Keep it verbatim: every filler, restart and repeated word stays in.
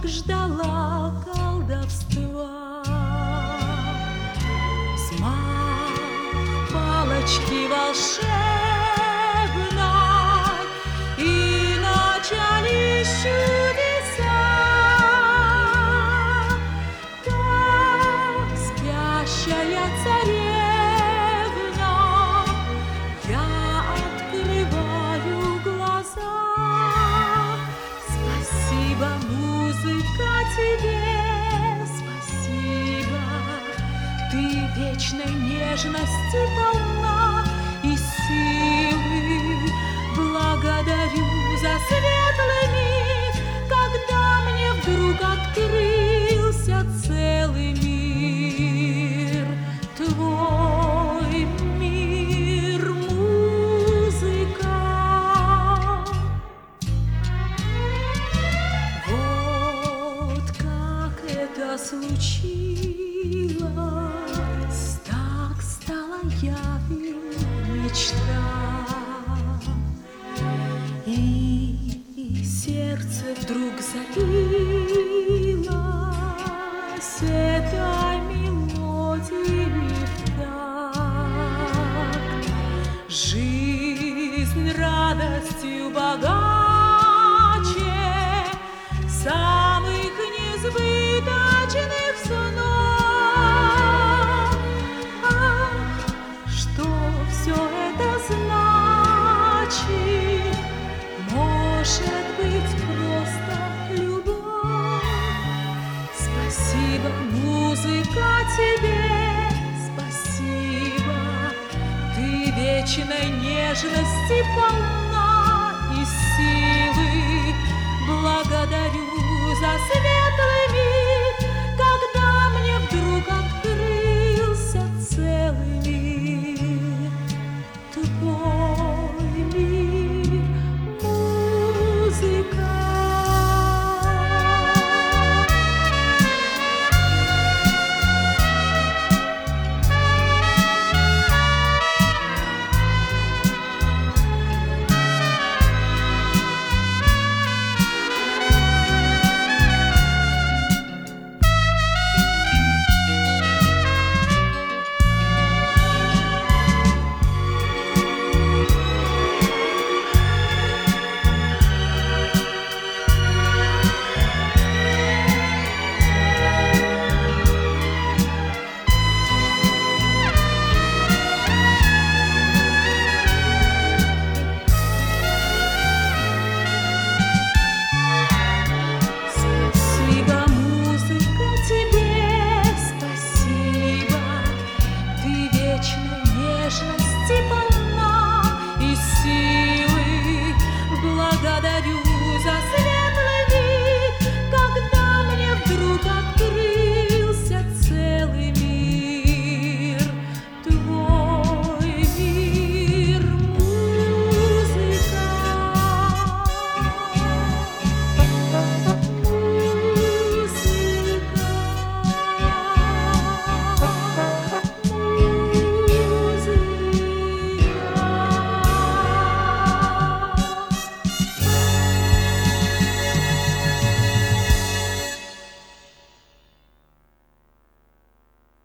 ждала колдовства. Взмах палочки волшебной, и начались чудеса. Как спящая царевна, я открываю глаза. Спасибо, музыка, тебе спасибо. Ты вечной нежности полна и силы. Благодарю за светлый миг, когда мне вдруг открылся целый мир. Твой мир, музыка. Вот как это случилось, так стала явью мечта. И сердце вдруг забилось этой мелодией в такт. Жизнь радостью богаче самых несбыточных снов. Ах, что все это значит? Может быть, просто любовь. Спасибо, музыка, тебе спасибо. Ты вечной нежности полна и силы. Благодарю